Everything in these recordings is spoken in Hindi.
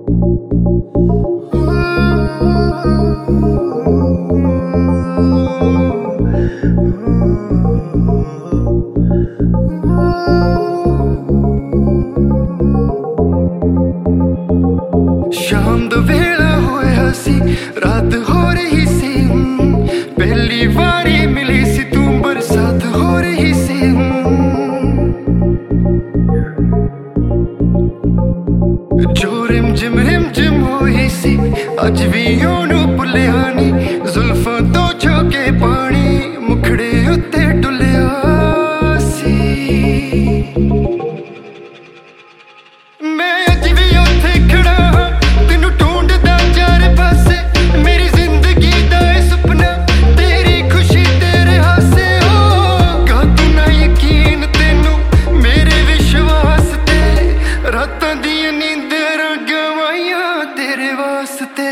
शाम दा वेला होया सी, रात हो रही सी, पहली बारी मिली सी तू, बरसात हो रही सी। जो रिम जिम होई सी, अज भी ओनू भुलिया नी, जुल्फां तो झोंके पानी मुखड़े उत्ते डुलिया सी। मैं अज भी उत्थे खड़ा हां, तेनू ढूंढदा चार पासे, मेरी जिंदगी दा ए सुपना, तेरी खुशी तेरे हासे। होगा तू ना यकीन तेनू मेरे विश्वास ते, रातां दियां नींदरां गवाइयां तेरे वास्ते।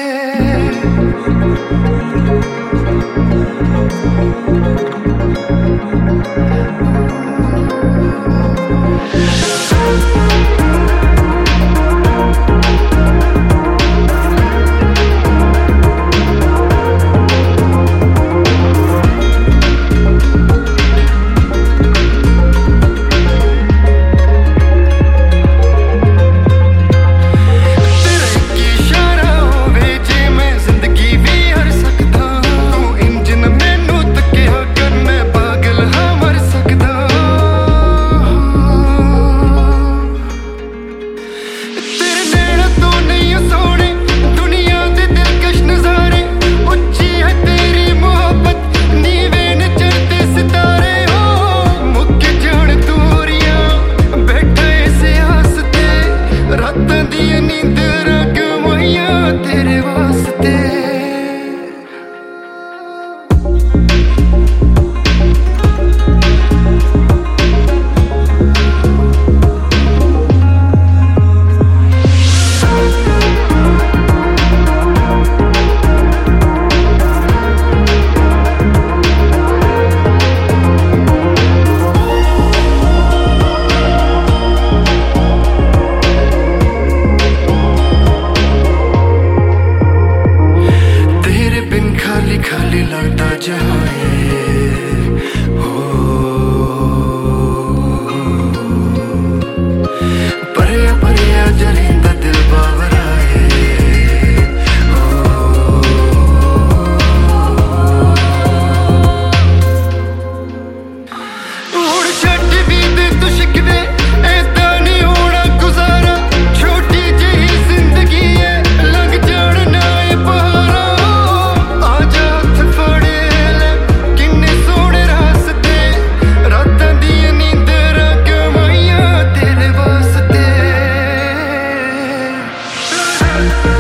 तेरे वास्ते खाली लगता जाए हो, परिया परिया जरींदा दिल बावराए हो। हुण छड्ड भी दे तू शिकवे, ऐदा नहीं होना गुजारा, छोटी जही जिंदगी है लंघ जाण ना ए पहाड़ा। तेरे वास्ते